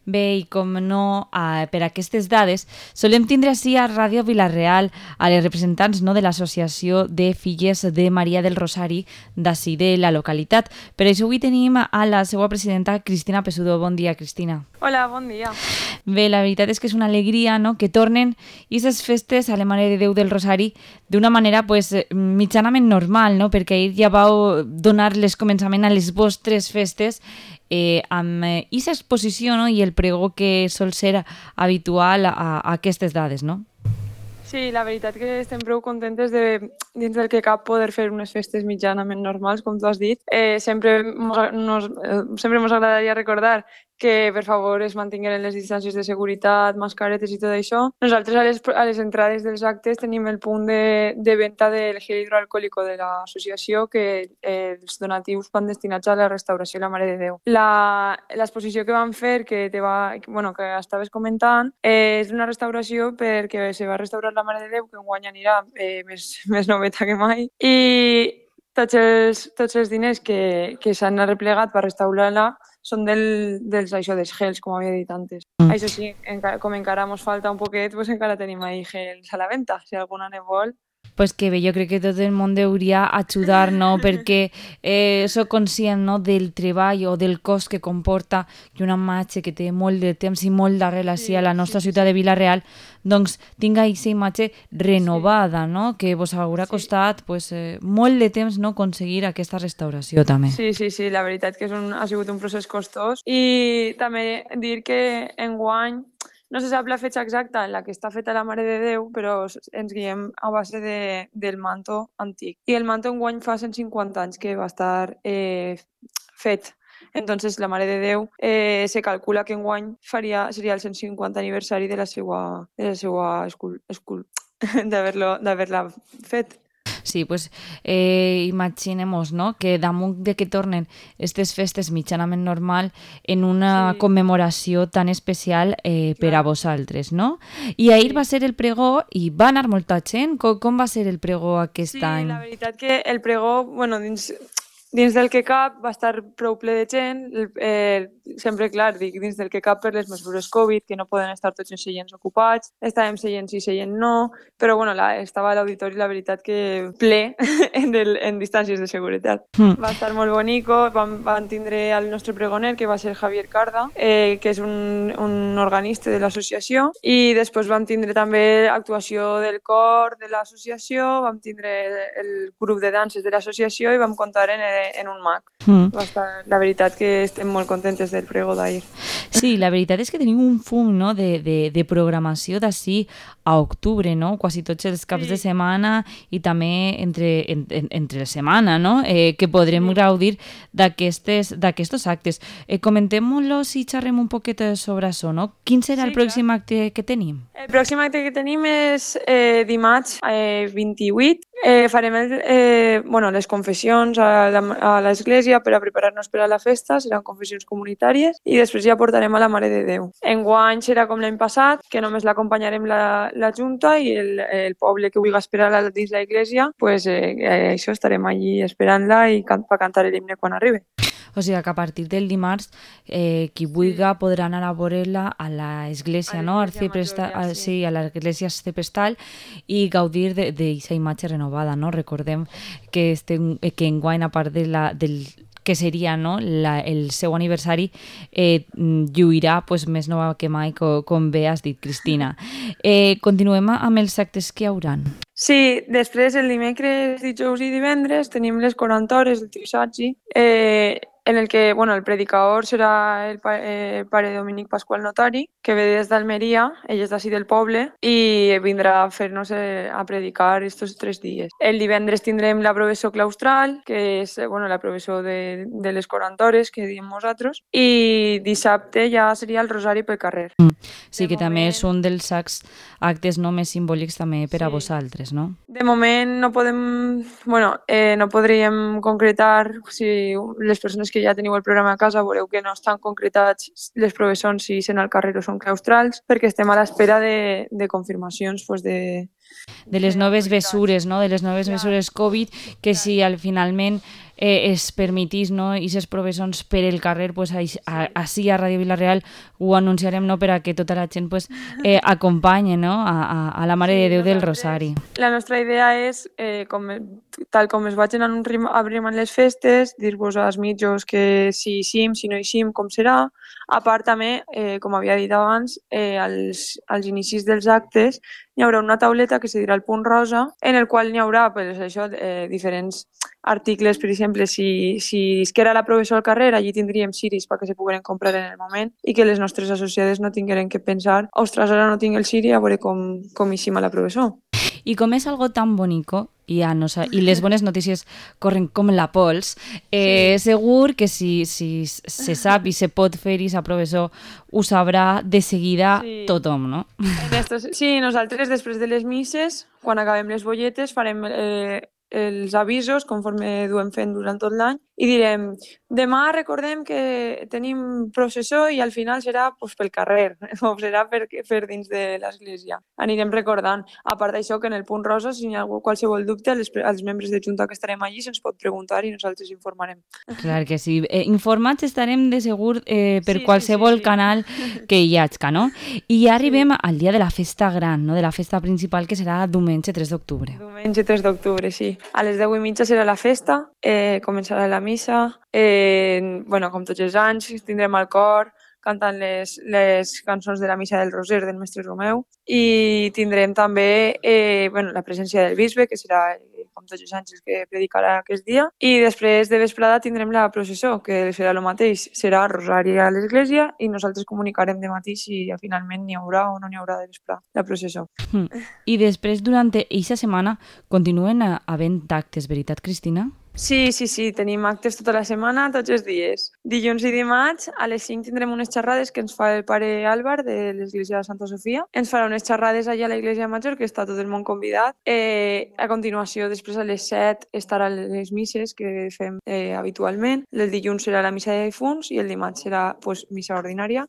Bé, i com no, per aquestes dades, solem tindre així a Ràdio Vila-real a les representants de l'Associació de Filles de Maria del Rosari d'ací de la localitat. Per això avui tenim a la seva presidenta, Cristina Pesudo. Bon dia, Cristina. Hola, bon dia. Bé, la veritat és que és una alegria que tornen aquestes festes a la Mare de Déu del Rosari d'una manera mitjanament normal, perquè ahir ja vau donar les començament a les vostres festes amb aquesta exposició i el pregó que sol ser habitual a aquestes dades, no? Sí, la veritat que estem prou contentes de, dins del que cap, poder fer unes festes mitjanament normals, com tu has dit. Sempre mos agradaria recordar que, per favor, es mantinguin les distàncies de seguretat, mascaretes i tot això. Nosaltres a les entrades dels actes tenim el punt de venda del gel hidroalcohòlico de l'associació, que els donatius van destinats a la restauració de la Mare de Déu. L'exposició que vam fer, que estaves comentant, és una restauració perquè se va restaurar la Mare de Déu, que enguany anirà més noveta que mai, i tots els diners que s'han arreplegat per restaurar-la són dels gels, com havia dit antes. Això sí, com encara ens falta un poquet, pues encara tenim ahí gels a la venda, si alguna ne vol. Pues que bé, jo crec que tot el món hauria ajudar, perquè soc conscient del treball o del cost que comporta i una imatge que té molt de temps i molt d'arrel així a la nostra ciutat de Vila-real, doncs tinga aquesta imatge renovada, que vos haurà costat molt de temps aconseguir aquesta restauració també. Sí, la veritat que ha sigut un procés costós, i també dir que enguany no se sap la fetge exacta en la que està feta la Mare de Déu, però ens guiem a base del manto antic. I el manto enguany fa 150 anys que va estar fet. Entonces, la Mare de Déu se calcula que enguany seria el 150 aniversari de la seva d'haver-la fet. Sí, imaginem-nos que damunt de que tornen aquestes festes mitjanament normal en una commemoració tan especial per a vosaltres, no? I ahir va ser el pregó i va anar molta gent. Com va ser el pregó aquest any? Sí, la veritat que el pregó, dins del que cap, va estar prou ple de gent. Sempre, clar, dic dins del que cap per les mesures Covid, que no poden estar tots els seients ocupats. Estàvem seient sí, seient no, però estava a l'auditori, la veritat que ple en distàncies de seguretat. Va estar molt bonico. Van tindre el nostre pregoner, que va ser Javier Carda, que és un organista de l'associació, i després vam tindre també actuació del cor de l'associació, vam tindre el grup de danses de l'associació i vam comptar en un mag. La veritat que estem molt contentes del pregó d'ahir. Sí, la veritat és que tenim un fum de programació d'ací a octubre, quasi tots els caps de setmana i també entre la setmana, que podrem gaudir d'aquests actes. Comentem-los i xerrem un poquet sobre això, no? Quin serà el pròxim acte que tenim? El pròxim acte que tenim és dimarts 28. Farem les confessions a l'església per a preparar-nos per a la festa, seran confessions comunitàries, i després ja portarem a la Mare de Déu. Enguany serà com l'any passat, que només l'acompanyarem la Junta, i el poble que vulgui esperar-la dins l'església, això estarem allí esperant-la i per cantar l'himne quan arribi. O sigui que a partir del dimarts qui vulgui podrà anar a veure-la a l'església, a l'església Arcepestal, i gaudir d'aquesta imatge renovada. Recordem que enguany, a part del que seria el seu aniversari, lluirà més nova que mai, com bé has dit, Cristina. Continuem amb els actes que hi hauran. Sí, després el dimecres, dijous i divendres tenim les 40 hores del Trisatgi, en el que el predicador serà el pare Dominic Pasqual Notari, que ve des d'Almeria, ell és d'ací del poble, i vindrà a fer-nos a predicar estos 3 dies. El divendres tindrem la professó claustral, que és la professó de les 40 hores, que diem nosaltres, i dissabte ja seria el rosari pel carrer. Sí, que també és un dels actes més simbòlics també per a vosaltres, no? De moment no podríem concretar. Si les persones que ja teniu el programa a casa veureu que no estan concretats les professons si són al carrer o són claustrals, perquè estem a l'espera de confirmacions de les noves mesures, de les noves mesures Covid, que si finalment es permetís, no, aquestes professons per el carrer, pues, així a Ràdio Vila-real ho anunciarem, no, per a que tota la gent pues, acompanye, no, a la Mare de Déu del Rosari. La nostra idea és, tal com es vagin abrimant les festes, dir-vos als mitjos que si eixim, si no eixim, com serà. A part també, com havia dit abans, als inicis dels actes hi haurà una tauleta que se dirà el punt rosa, en el qual hi haurà pues, això, diferents articles, per exemple, si isquera la professor al carrer, allí tindríem ciris perquè se pogueren comprar en el moment i que les nostres associades no tingueren que pensar ostres, ara no tinc el ciri, a veure com eixim a la professor. I com és algo tan bonico i les bones notícies corren com la pols, segur que si se sap i se pot fer i professor ho sabrà de seguida tothom, no? Sí, nosaltres després de les misses, quan acabem les bolletes, farem els avisos conforme duem fent durant tot l'any i direm, demà recordem que tenim processó i al final serà pues, pel carrer o serà per dins de l'església. Anirem recordant. A part d'això, que en el punt rosa, si hi ha qualsevol dubte, als membres de Junta que estarem allí se'ns pot preguntar i nosaltres informarem. Clar que sí. Informats estarem de segur per qualsevol canal que hi hagi, no? I ja arribem al dia de la festa gran, no? De la festa principal, que serà diumenge 3 d'octubre. Diumenge 3 d'octubre, sí. A les 10:30 serà la festa, començarà la missa, com tots els anys, tindrem el cor cantant les cançons de la missa del Roser del Mestre Romeu i tindrem també la presència del bisbe, que serà, com tots els anys, el que predicarà aquest dia, i després de vesprada tindrem la processó, que serà el mateix, serà rosari a l'església i nosaltres comunicarem de matí si finalment n'hi haurà o no n'hi haurà de vesprada la processó. I després, durant aquesta setmana, continuen havent actes, veritat, Cristina? Sí, tenim actes tota la setmana, tots els dies. Dilluns i dimarts a les 5 tindrem unes xerrades que ens fa el pare Àlvar de l'Església de Santa Sofia. Ens farà unes xerrades allà a l'Església Major, que està tot el món convidat. A continuació, després a les 7 estaran les misses que fem habitualment. El dilluns serà la missa de difunts i el dimarts serà missa ordinària.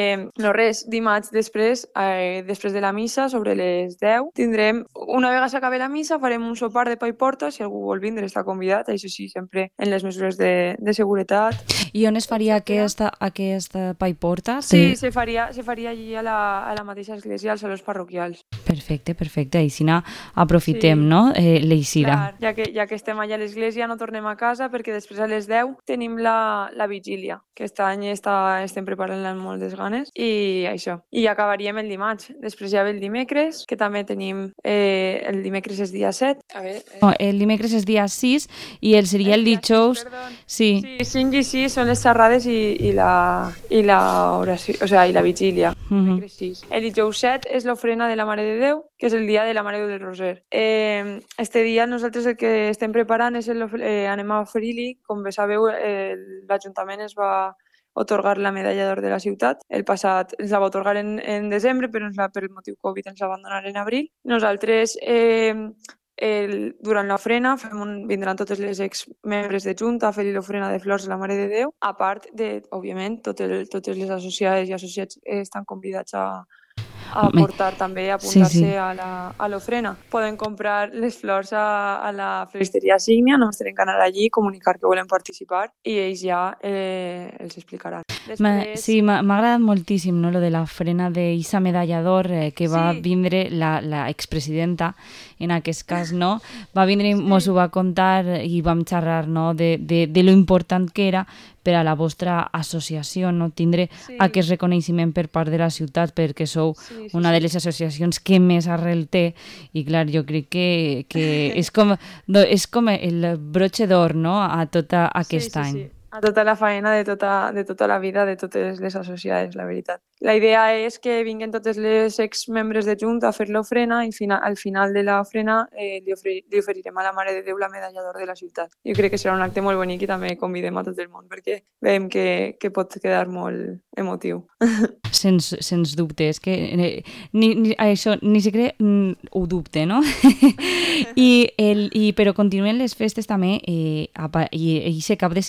Dimarts després de la missa, sobre les 10, tindrem, una vegada s'acabi la missa, farem un sopar de pa i porta, si algú vol vindre està convidat, això sí, sempre en les mesures de seguretat. I on es faria aquesta pa i porta? Sí, se faria allí a la mateixa església, als salons parroquials. Perfecte. Així aprofitem, no? L'eixida. Clar, ja que estem allà a l'església no tornem a casa perquè després a les 10 tenim la vigília, que aquest any estem preparant-la amb moltes ganes i això. I acabaríem el dimarts. Després ja ve el dimecres, que també tenim el dimecres és dia 7. El dimecres és dia 6 i seria el dijous. Sí, 5 i 6 són les xerrades i la oració, i la vigília. El dijous 7 és l'ofrena de la Mare de Déu, que és el dia de la Mare de Déu del Roser. Este dia nosaltres el que estem preparant és anem a oferir-li, com bé sabeu, l'Ajuntament es va otorgar la medalla d'or de la ciutat. El passat ens la va otorgar en desembre, però per el motiu Covid ens la van donar en abril. Nosaltres durant l'ofrena vindran totes les exmembres de Junta a fer l'ofrena de flors a la Mare de Déu, a part de, òbviament, totes les associades i associats estan convidats a aportar també, a apuntar-se a l'ofrena. Poden comprar les flors a la floristeria Sígnia, només tenen que anar allí, comunicar que volen participar i ells ja els explicaran. Sí, m'ha agradat moltíssim, no, lo de l'ofrena d'Issa Medalla d'Or que va vindre la expresidenta, en aquest cas, no? Va vindre i mos ho va contar i vam xerrar, no, de lo important que era per a la vostra associació, no? Tindre aquest reconeixement per part de la ciutat, perquè sou una de les associacions que més arrel té i clar, jo crec que és com el broche d'or, no?, a tot aquest any. A tota la feina de tota la vida de totes les associades, la veritat. La idea és que vinguin totes les exmembres de Junta a fer l'ofrena i al final de l'ofrena li oferirem a la Mare de Déu la medalla d'or de la ciutat. Jo crec que serà un acte molt bonic i també convidem a tot el món perquè veiem que pot quedar molt emotiu. Sens dubte, és que ni siquiera ho dubte, no? Però continuen les festes també i aquest cap de setmana, no?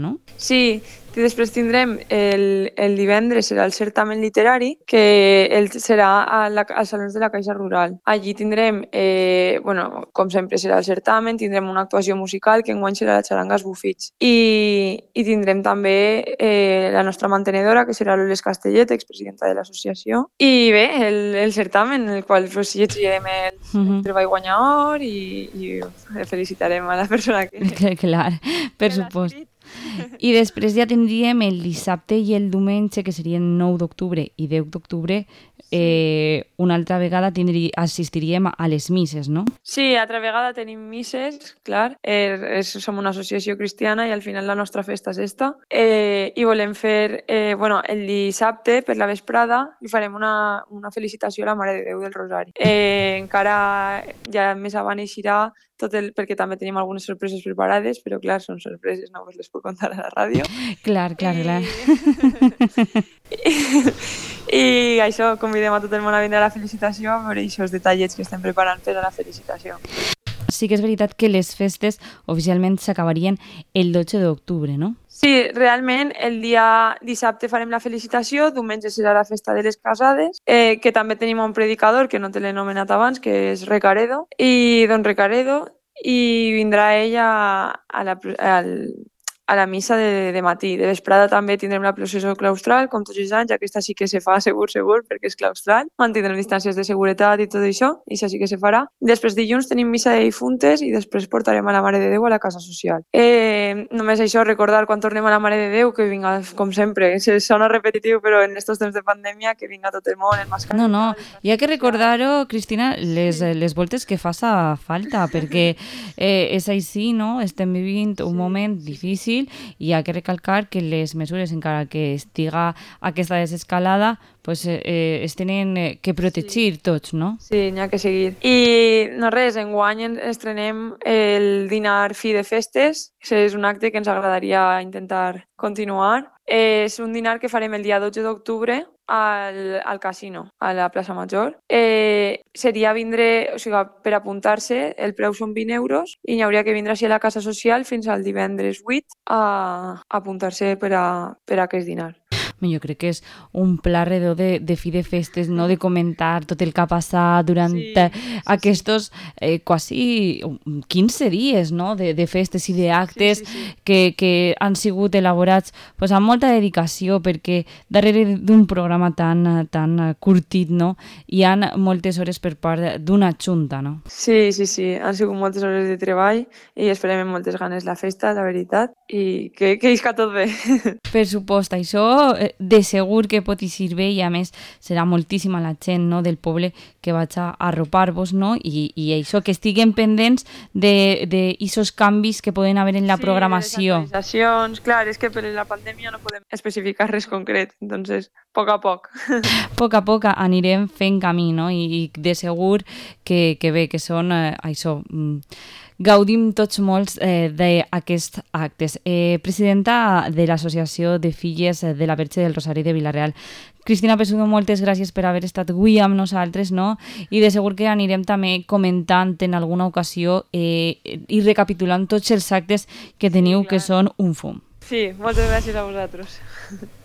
no? Sí, i després tindrem el divendres serà el certamen literari, que serà als Salons de la Caixa Rural. Allí tindrem, com sempre serà el certamen, tindrem una actuació musical que enguany serà la xaranga Esbufits. I tindrem també la nostra mantenedora, que serà l'Oles Castellet, expresidenta de l'associació. I bé, el certamen, en el qual llegirem el treball guanyador i felicitarem a la persona que... Clar, per supost. I després ja tindríem el dissabte i el diumenge, que serien 9 d'octubre i 10 d'octubre, una altra vegada assistiríem a les misses, no? Sí, altra vegada tenim misses, clar. Som una associació cristiana i al final la nostra festa és esta. I volem fer, el dissabte, per la vesprada, i farem una felicitació a la Mare de Déu del Rosari. Encara ja més avant eixirà perquè també tenim algunes sorpreses preparades, però clar, són sorpreses, no us les puc contar a la ràdio. Clar. I això, convidem a tot el món a vindre a la felicitació a veure aquests detallets que estem preparant per a la felicitació. Sí que és veritat que les festes oficialment s'acabarien el 12 d'octubre, no? Sí, realment el dia dissabte farem la felicitació, diumenge serà la festa de les casades, que també tenim un predicador que no te l'he anomenat abans, que és Recaredo, i don Recaredo, i vindrà ell a la missa de matí. De vesprada també tindrem la processó claustral, com tots els anys, aquesta sí que se fa segur, perquè és claustral. Mantindrem distàncies de seguretat i tot això, i això sí que se farà. Després dilluns tenim missa de difuntes i després portarem a la Mare de Déu a la casa social. Només això, recordar quan tornem a la Mare de Déu, que vinga, com sempre, sona repetitiu, però en aquests temps de pandèmia, que vinga tot el món, en mascareta... No, hi ha que recordar-ho, Cristina, les voltes que faça falta, perquè és així, no? Estem vivint un moment difícil i hi ha que recalcar que les mesures, encara que estiga aquesta desescalada, pues, es tenen que protegir tots, no? Sí, n'hi ha que seguir. I no res, enguany estrenem el dinar fi de festes, que és un acte que ens agradaria intentar continuar. És un dinar que farem el dia 12 d'octubre al casino, a la plaça Major. Seria vindre, o sigui, per apuntar-se, el preu són 20 euros i n'hi hauria que vindre així a la casa social fins al divendres 8 a apuntar-se per a aquest dinar. Jo crec que és un pla redó de fi de festes, no? De comentar tot el que ha passat durant aquests quasi 15 dies, no? De festes i d'actes que han sigut elaborats pues, amb molta dedicació, perquè darrere d'un programa tan curtit, no? Hi ha moltes hores per part d'una junta, no? Sí, han sigut moltes hores de treball i esperem amb moltes ganes la festa, la veritat, i que isca tot bé. Per supost, això de segur que pot eixir bé i a més serà moltíssima la gent, no, del poble que vaig a arropar-vos, no? I això, que estiguen pendents d'aquests canvis que poden haver en la programació. Sí, les actualitzacions, clar, és que per la pandèmia no podem especificar res concret, doncs a poc a poc. A poc anirem fent camí, no? I de segur que bé, que són això... Gaudim tots molts d'aquests actes. Presidenta de l'Associació de Filles de la Verge del Rosari de Vila-real. Cristina Pesudo, moltes gràcies per haver estat avui amb nosaltres, no? I de segur que anirem també comentant en alguna ocasió i recapitulant tots els actes que teniu, que són un fum. Sí, moltes gràcies a vosaltres.